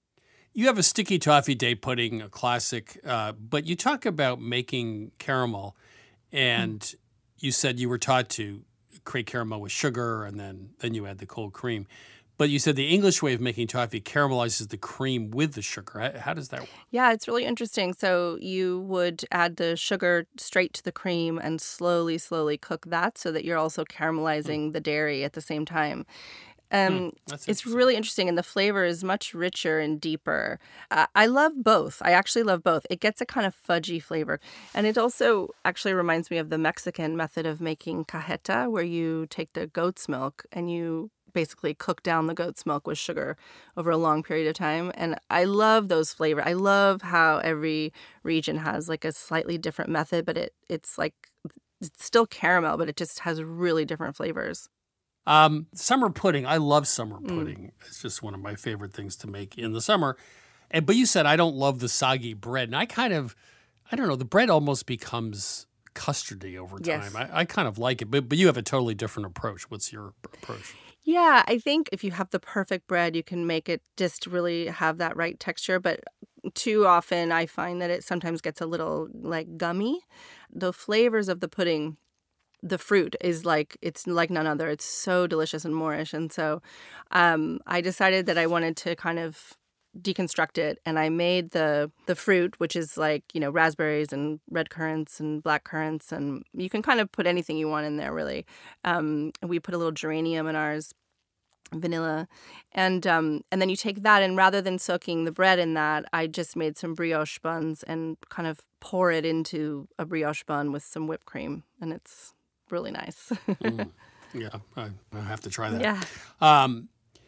You have a sticky toffee day pudding, a classic, uh, but you talk about making caramel, and mm. you said you were taught to create caramel with sugar, and then, then you add the cold cream. But you said the English way of making toffee caramelizes the cream with the sugar. How, how does that work? Yeah, it's really interesting. So you would add the sugar straight to the cream and slowly, slowly cook that so that you're also caramelizing mm. the dairy at the same time. Um, mm, it's really interesting, and the flavor is much richer and deeper. Uh, I love both. I actually love both. It gets a kind of fudgy flavor, and it also actually reminds me of the Mexican method of making cajeta, where you take the goat's milk and you basically cook down the goat's milk with sugar over a long period of time. And I love those flavors. I love how every region has like a slightly different method, but it it's like it's still caramel, but it just has really different flavors. Um, summer pudding. I love summer pudding. Mm. It's just one of my favorite things to make in the summer. And but you said I don't love the soggy bread, and I kind of, I don't know, the bread almost becomes custardy over time. Yes. I, I kind of like it, but but you have a totally different approach. What's your approach? Yeah, I think if you have the perfect bread, you can make it just really have that right texture. But too often I find that it sometimes gets a little like gummy. The flavors of the pudding, the fruit is like, it's like none other. It's so delicious and Moorish. And so um, I decided that I wanted to kind of deconstruct it, and I made the the fruit, which is like, you know, raspberries and red currants and black currants, and you can kind of put anything you want in there, really. Um, we put a little geranium in ours, vanilla, and um, and then you take that, and rather than soaking the bread in that, I just made some brioche buns and kind of pour it into a brioche bun with some whipped cream, and it's really nice. mm. Yeah, I, I have to try that. Yeah. Um,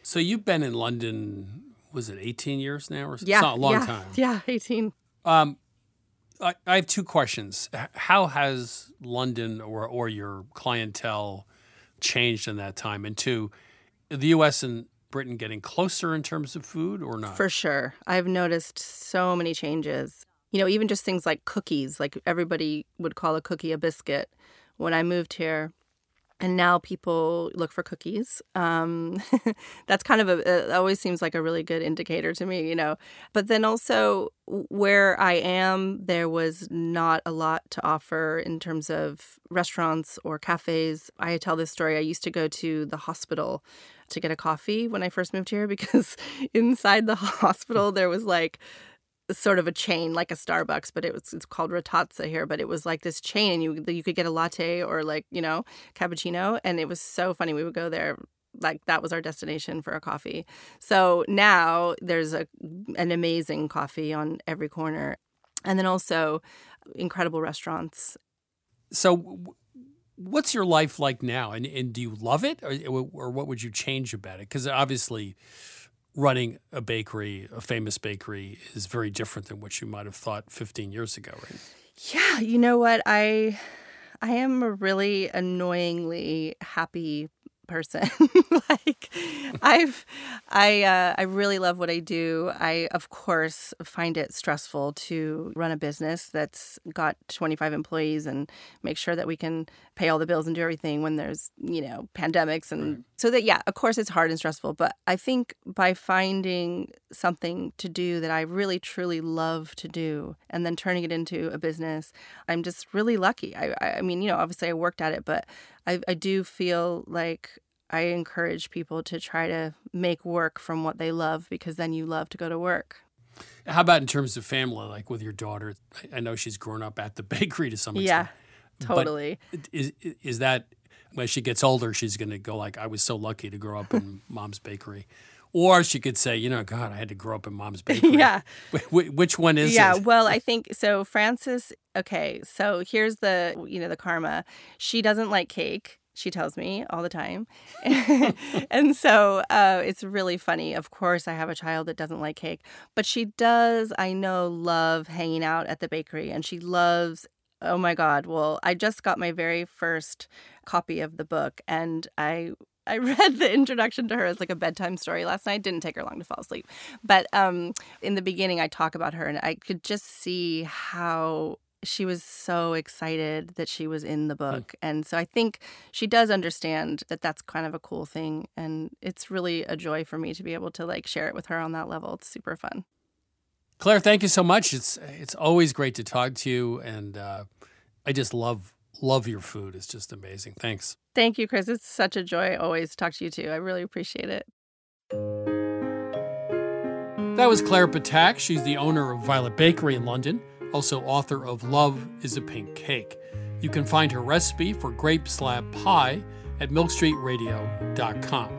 So you've been in London, was it eighteen years now? Or Yeah. something? A long yeah, time. Yeah, eighteen. Um, I, I have two questions. H- How has London or, or your clientele changed in that time? And two, the U S and Britain getting closer in terms of food or not? For sure. I've noticed so many changes. You know, even just things like cookies, like everybody would call a cookie a biscuit when I moved here. And now people look for cookies. Um, that's kind of a, it always seems like a really good indicator to me, you know. But then also where I am, there was not a lot to offer in terms of restaurants or cafes. I tell this story. I used to go to the hospital to get a coffee when I first moved here because inside the hospital there was like sort of a chain, like a Starbucks, but it was it's called Rotazza here. But it was like this chain, and you you could get a latte or like you know cappuccino, and it was so funny. We would go there, like that was our destination for a coffee. So now there's a an amazing coffee on every corner, and then also incredible restaurants. So, what's your life like now, and and do you love it, or or what would you change about it? Because obviously, running a bakery, a famous bakery, is very different than what you might have thought fifteen years ago, right? Yeah, you know what? I I am a really annoyingly happy person. like I've I uh, I really love what I do. I of course find it stressful to run a business that's got twenty-five employees and make sure that we can pay all the bills and do everything when there's, you know, pandemics and right. So that yeah, of course it's hard and stressful, but I think by finding something to do that I really truly love to do and then turning it into a business, I'm just really lucky. I I mean, you know, obviously I worked at it, but I, I do feel like I encourage people to try to make work from what they love because then you love to go to work. How about in terms of family, like with your daughter? I know she's grown up at the bakery to some extent. Yeah, totally. But is, is that when she gets older, she's going to go like, I was so lucky to grow up in Mom's bakery? Or she could say, you know, God, I had to grow up in Mom's bakery. Yeah. Which one is yeah, it? Yeah, well, I think, so Frances, okay, so here's the, you know, the karma. She doesn't like cake. She tells me all the time. And so uh, it's really funny. Of course, I have a child that doesn't like cake. But she does, I know, love hanging out at the bakery. And she loves, oh my God, well, I just got my very first copy of the book. And I I read the introduction to her as like a bedtime story last night. Didn't take her long to fall asleep. But um, in the beginning, I talk about her. And I could just see how she was so excited that she was in the book. Mm. And so I think she does understand that that's kind of a cool thing. And it's really a joy for me to be able to like share it with her on that level. It's super fun. Claire, thank you so much. It's it's always great to talk to you. And uh, I just love, love your food. It's just amazing. Thanks. Thank you, Chris. It's such a joy always to talk to you too. I really appreciate it. That was Claire Ptak. She's the owner of Violet Bakery in London. Also author of Love is a Pink Cake. You can find her recipe for grape slab pie at milk street radio dot com.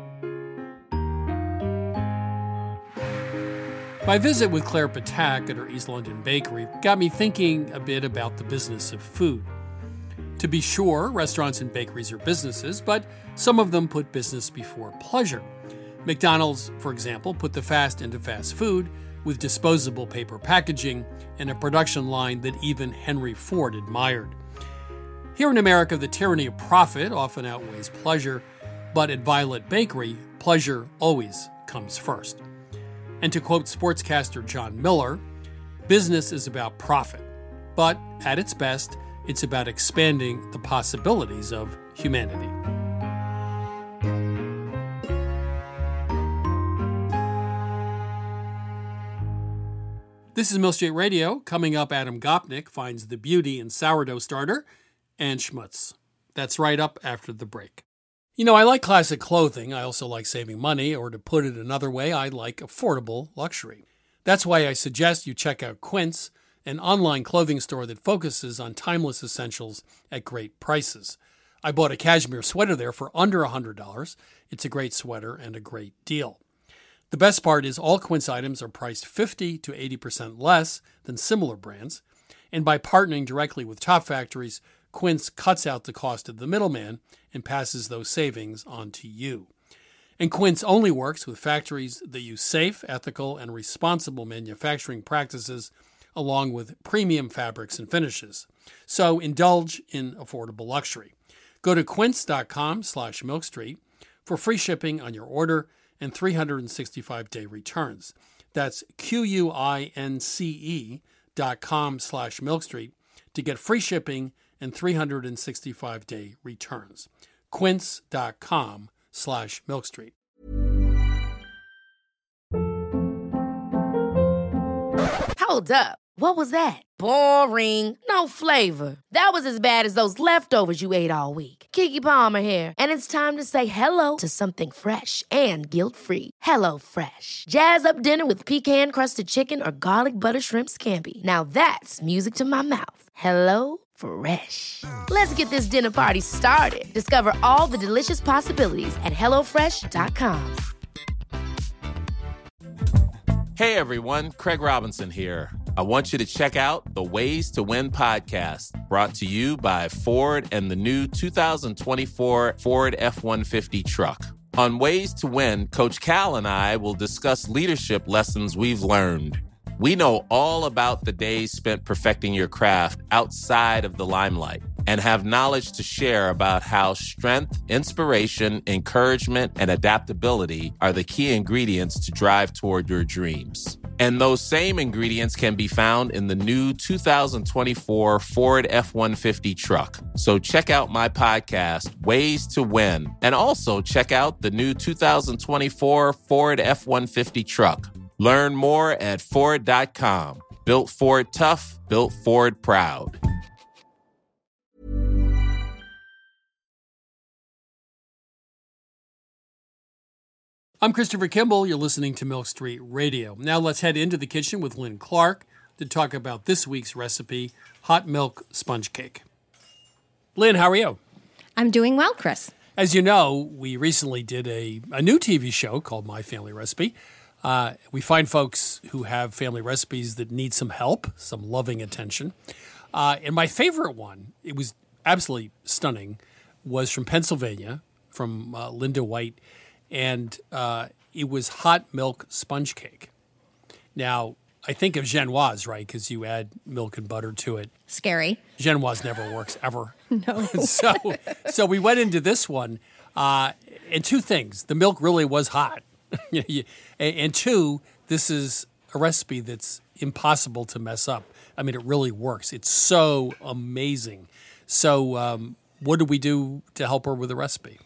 My visit with Claire Ptak at her East London bakery got me thinking a bit about the business of food. To be sure, restaurants and bakeries are businesses, but some of them put business before pleasure. McDonald's, for example, put the fast into fast food with disposable paper packaging and a production line that even Henry Ford admired. Here in America, the tyranny of profit often outweighs pleasure, but at Violet Bakery, pleasure always comes first. And to quote sportscaster John Miller, business is about profit, but at its best, it's about expanding the possibilities of humanity. This is Milk Street Radio. Coming up, Adam Gopnik finds the beauty in sourdough starter and schmutz. That's right up after the break. You know, I like classic clothing. I also like saving money, or to put it another way, I like affordable luxury. That's why I suggest you check out Quince, an online clothing store that focuses on timeless essentials at great prices. I bought a cashmere sweater there for under one hundred dollars. It's a great sweater and a great deal. The best part is all Quince items are priced fifty to eighty percent less than similar brands, and by partnering directly with top factories, Quince cuts out the cost of the middleman and passes those savings on to you. And Quince only works with factories that use safe, ethical, and responsible manufacturing practices along with premium fabrics and finishes. So indulge in affordable luxury. Go to quince.com slash milkstreet for free shipping on your order and three hundred sixty-five day returns. That's Q-U-I-N-C-E dot com slash milkstreet to get free shipping and three hundred sixty-five day returns. Quince.com slash milkstreet. Hold up. What was that? Boring. No flavor. That was as bad as those leftovers you ate all week. Keke Palmer here, and it's time to say hello to something fresh and guilt-free. Hello Fresh. Jazz up dinner with pecan-crusted chicken or garlic butter shrimp scampi. Now that's music to my mouth. Hello Fresh. Let's get this dinner party started. Discover all the delicious possibilities at hello fresh dot com. Hey everyone, Craig Robinson here. I want you to check out the Ways to Win podcast, brought to you by Ford and the new two thousand twenty-four Ford F one fifty truck. On Ways to Win, Coach Cal and I will discuss leadership lessons we've learned. We know all about the days spent perfecting your craft outside of the limelight and have knowledge to share about how strength, inspiration, encouragement, and adaptability are the key ingredients to drive toward your dreams. And those same ingredients can be found in the new two thousand twenty-four Ford F one fifty truck. So check out my podcast, Ways to Win, and also check out the new two thousand twenty-four Ford F one fifty truck. Learn more at Ford dot com. Built Ford tough, built Ford proud. I'm Christopher Kimball. You're listening to Milk Street Radio. Now let's head into the kitchen with Lynn Clark to talk about this week's recipe, hot milk sponge cake. Lynn, how are you? I'm doing well, Chris. As you know, we recently did a, a new T V show called My Family Recipe. Uh, we find folks who have family recipes that need some help, some loving attention. Uh, and my favorite one, it was absolutely stunning, was from Pennsylvania, from uh, Linda White. And uh, it was hot milk sponge cake. Now, I think of Genoise, right? Because you add milk and butter to it. Scary. Genoise never works, ever. No. so, so we went into this one, uh, and two things. The milk really was hot. And two, this is a recipe that's impossible to mess up. I mean, it really works. It's so amazing. So um, what did we do to help her with the recipe?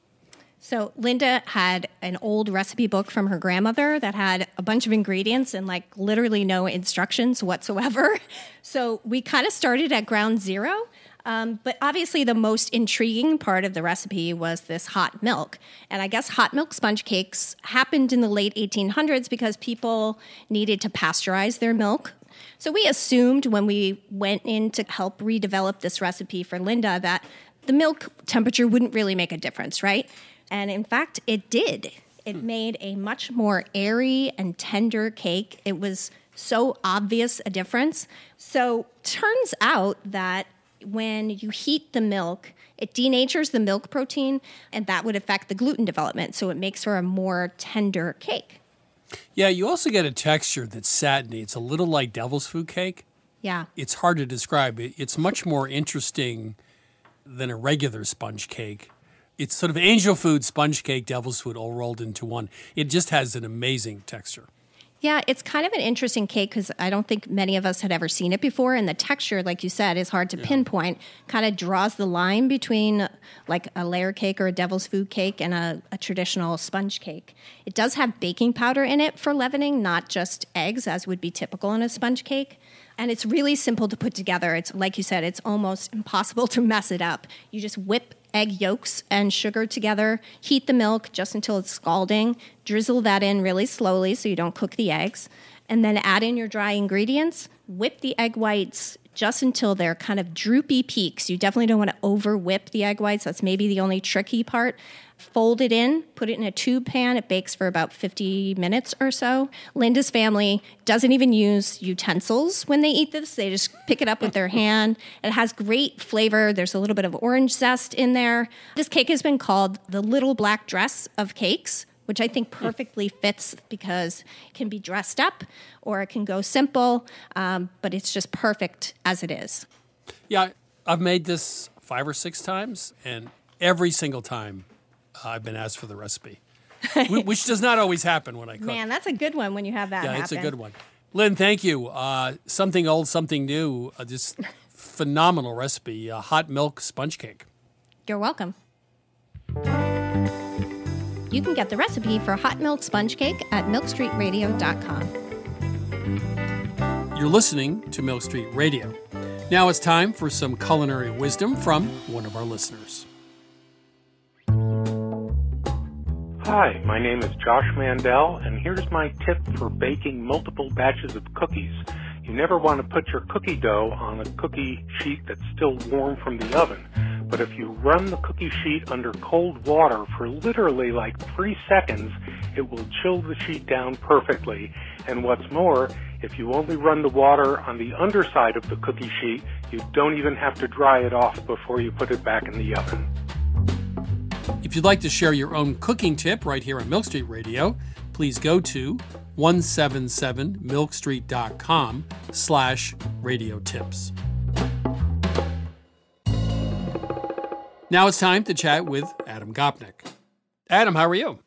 So Linda had an old recipe book from her grandmother that had a bunch of ingredients and like literally no instructions whatsoever. So we kind of started at ground zero. Um, but obviously the most intriguing part of the recipe was this hot milk. And I guess hot milk sponge cakes happened in the late eighteen hundreds because people needed to pasteurize their milk. So we assumed when we went in to help redevelop this recipe for Linda that the milk temperature wouldn't really make a difference, right? And in fact, it did. It made a much more airy and tender cake. It was so obvious a difference. So turns out that when you heat the milk, it denatures the milk protein, and that would affect the gluten development. So it makes for a more tender cake. Yeah, you also get a texture that's satiny. It's a little like devil's food cake. Yeah. It's hard to describe. It's much more interesting than a regular sponge cake. It's sort of angel food, sponge cake, devil's food all rolled into one. It just has an amazing texture. Yeah, it's kind of an interesting cake because I don't think many of us had ever seen it before. And the texture, like you said, is hard to yeah. pinpoint. Kind of draws the line between like a layer cake or a devil's food cake and a, a traditional sponge cake. It does have baking powder in it for leavening, not just eggs, as would be typical in a sponge cake. And it's really simple to put together. It's like you said, it's almost impossible to mess it up. You just whip egg yolks and sugar together, heat the milk just until it's scalding, drizzle that in really slowly so you don't cook the eggs, and then add in your dry ingredients, whip the egg whites just until they're kind of droopy peaks. You definitely don't want to over whip the egg whites. That's maybe the only tricky part. fold it in, put it in a tube pan. It bakes for about fifty minutes or so. Linda's family doesn't even use utensils when they eat this. They just pick it up with their hand. It has great flavor. There's a little bit of orange zest in there. This cake has been called the little black dress of cakes, which I think perfectly fits because it can be dressed up or it can go simple, um, but it's just perfect as it is. Yeah, I've made this five or six times, and every single time uh, I've been asked for the recipe, which does not always happen when I cook. Man, that's a good one when you have that yeah, happen. it's a good one. Lynn, thank you. Uh, something old, something new. Uh, just phenomenal recipe, uh, hot milk sponge cake. You're welcome. You can get the recipe for hot milk sponge cake at milk street radio dot com. You're listening to Milk Street Radio. Now it's time for some culinary wisdom from one of our listeners. Hi, my name is Josh Mandel, and here's my tip for baking multiple batches of cookies. You never want to put your cookie dough on a cookie sheet that's still warm from the oven. But if you run the cookie sheet under cold water for literally like three seconds, it will chill the sheet down perfectly. And what's more, if you only run the water on the underside of the cookie sheet, you don't even have to dry it off before you put it back in the oven. If you'd like to share your own cooking tip right here on Milk Street Radio, please go to one seven seven milk street dot com slash radio tips. Now it's time to chat with Adam Gopnik. Adam, how are you?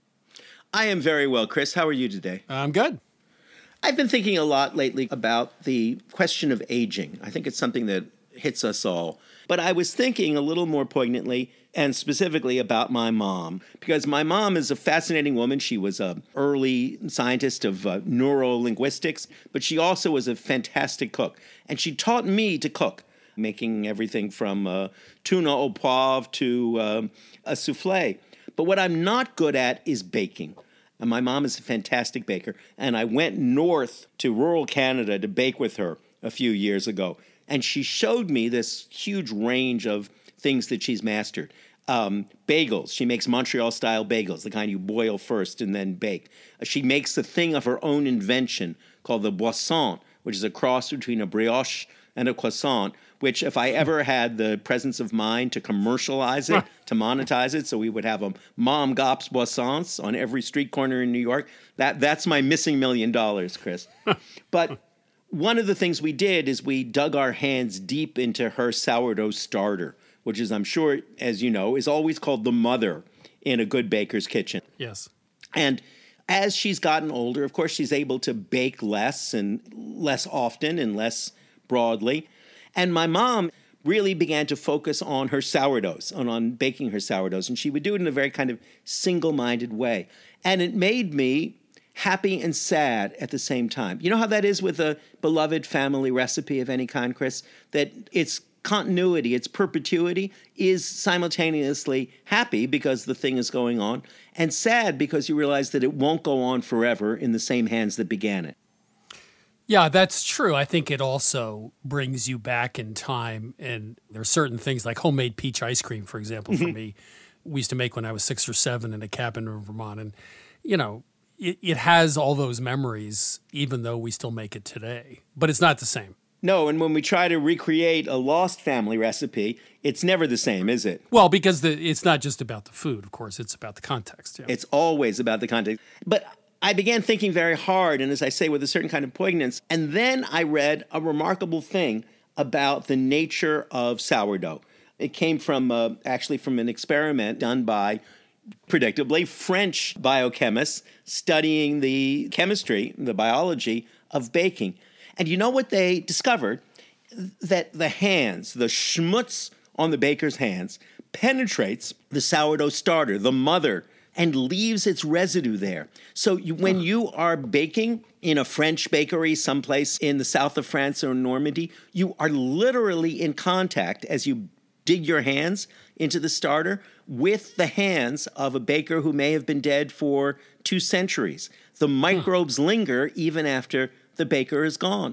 I am very well, Chris. How are you today? I'm good. I've been thinking a lot lately about the question of aging. I think it's something that hits us all. But I was thinking a little more poignantly and specifically about my mom, because my mom is a fascinating woman. She was an early scientist of uh, neurolinguistics, but she also was a fantastic cook. And she taught me to cook, making everything from uh, tuna au poivre to um, a souffle. But what I'm not good at is baking. And my mom is a fantastic baker. And I went north to rural Canada to bake with her a few years ago. And she showed me this huge range of things that she's mastered. Um, bagels. She makes Montreal-style bagels, the kind you boil first and then bake. She makes a thing of her own invention called the boisson, which is a cross between a brioche and a croissant, which if I ever had the presence of mind to commercialize it, to monetize it, so we would have a Mom Gops Boissons on every street corner in New York, that that's my missing million dollars, Chris. But one of the things we did is we dug our hands deep into her sourdough starter, which is, I'm sure, as you know, is always called the mother in a good baker's kitchen. Yes. And as she's gotten older, of course, she's able to bake less and less often and less broadly. And my mom really began to focus on her sourdoughs, on, on baking her sourdoughs. And she would do it in a very kind of single-minded way. And it made me happy and sad at the same time. You know how that is with a beloved family recipe of any kind, Chris? That its continuity, its perpetuity is simultaneously happy because the thing is going on, and sad because you realize that it won't go on forever in the same hands that began it. Yeah, that's true. I think it also brings you back in time. And there are certain things like homemade peach ice cream, for example, for me, we used to make when I was six or seven in a cabin in Vermont. And, you know, it, it has all those memories, even though we still make it today. But it's not the same. No, and when we try to recreate a lost family recipe, it's never the same, is it? Well, because the, it's not just about the food, of course. It's about the context. Yeah. It's always about the context. But I began thinking very hard, and as I say, with a certain kind of poignance. And then I read a remarkable thing about the nature of sourdough. It came from, uh, actually, from an experiment done by, predictably, French biochemists studying the chemistry, the biology of baking. And you know what they discovered? That the hands, the schmutz on the baker's hands, penetrates the sourdough starter, the mother, and leaves its residue there. So you, when you are baking in a French bakery someplace in the south of France or Normandy, you are literally in contact as you dig your hands into the starter with the hands of a baker who may have been dead for two centuries. The microbes linger even after the baker is gone.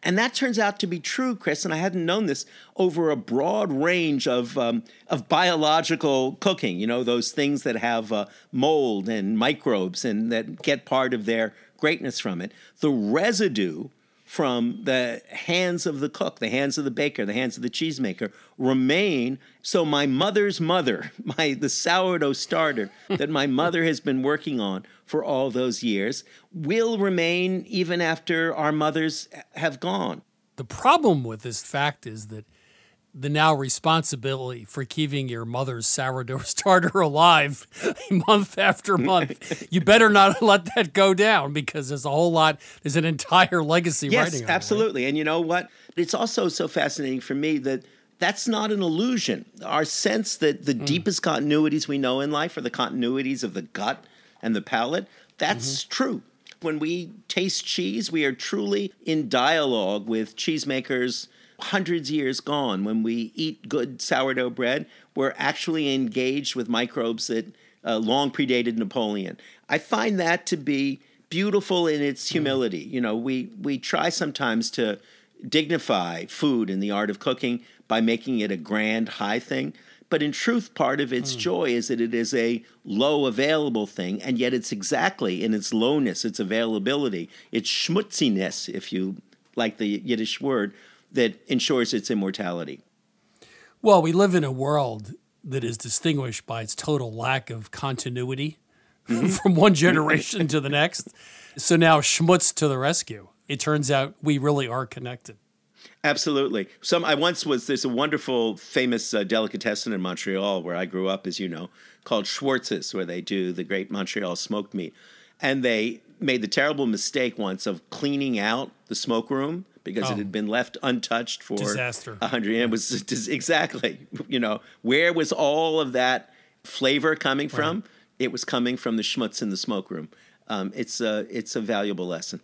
And that turns out to be true, Chris, and I hadn't known this, over a broad range of um, of biological cooking, you know, those things that have uh, mold and microbes and that get part of their greatness from it. The residue from the hands of the cook, the hands of the baker, the hands of the cheesemaker remain. So my mother's mother, my the sourdough starter that my mother has been working on for all those years, will remain even after our mothers have gone. The problem with this fact is that the now responsibility for keeping your mother's sourdough starter alive month after month, you better not let that go down, because there's a whole lot, there's an entire legacy yes, writing on Yes, absolutely. It, right? And you know what? It's also so fascinating for me that that's not an illusion. Our sense that the mm. deepest continuities we know in life are the continuities of the gut and the palate, that's mm-hmm. true. When we taste cheese, we are truly in dialogue with cheesemakers hundreds years gone. When we eat good sourdough bread, we're actually engaged with microbes that uh, long predated Napoleon. I find that to be beautiful in its humility. You know, we we try sometimes to dignify food in the art of cooking by making it a grand, high thing. But in truth, part of its mm. joy is that it is a low available thing, and yet it's exactly in its lowness, its availability, its schmutziness, if you like the Yiddish word, that ensures its immortality. Well, we live in a world that is distinguished by its total lack of continuity mm-hmm. from one generation to the next. So now schmutz to the rescue. It turns out we really are connected. Absolutely. Some I once was, there's a wonderful famous uh, delicatessen in Montreal where I grew up, as you know, called Schwartz's, where they do the great Montreal smoked meat. And they made the terrible mistake once of cleaning out the smoke room because oh. it had been left untouched for disaster. a hundred years. It was just, exactly, you know, where was all of that flavor coming from? Right. It was coming from the schmutz in the smoke room. Um, it's a it's a valuable lesson.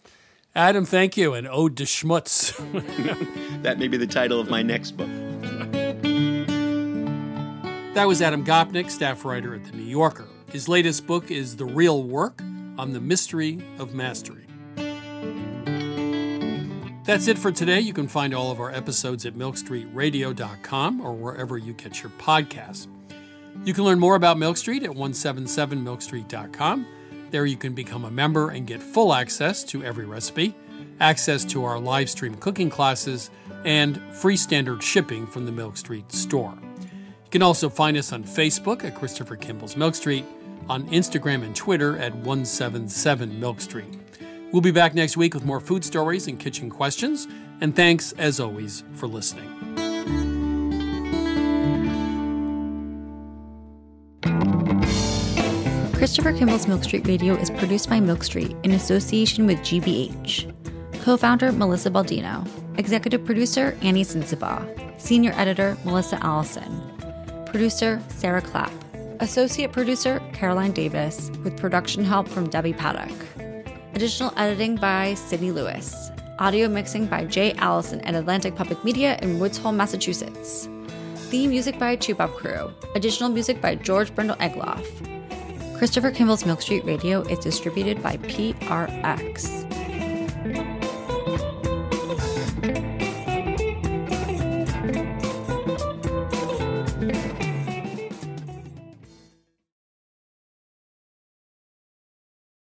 Adam, thank you, and Ode to Schmutz. That may be the title of my next book. That was Adam Gopnik, staff writer at The New Yorker. His latest book is The Real Work on the Mystery of Mastery. That's it for today. You can find all of our episodes at milk street radio dot com or wherever you get your podcasts. You can learn more about Milk Street at one seventy-seven milk street dot com. There you can become a member and get full access to every recipe, access to our live stream cooking classes, and free standard shipping from the Milk Street store. You can also find us on Facebook at Christopher Kimball's Milk Street, on Instagram and Twitter at one seventy-seven milk street. We'll be back next week with more food stories and kitchen questions, and thanks, as always, for listening. Christopher Kimball's Milk Street Radio is produced by Milk Street in association with G B H. Co-founder Melissa Baldino. Executive producer Annie Sensibaugh. Senior editor Melissa Allison. Producer Sarah Clapp. Associate producer Caroline Davis, with production help from Debbie Paddock. Additional editing by Sydney Lewis. Audio mixing by Jay Allison at Atlantic Public Media in Woods Hole, Massachusetts. Theme music by Chubop Crew. Additional music by George Brindle Egloff. Christopher Kimball's Milk Street Radio is distributed by P R X.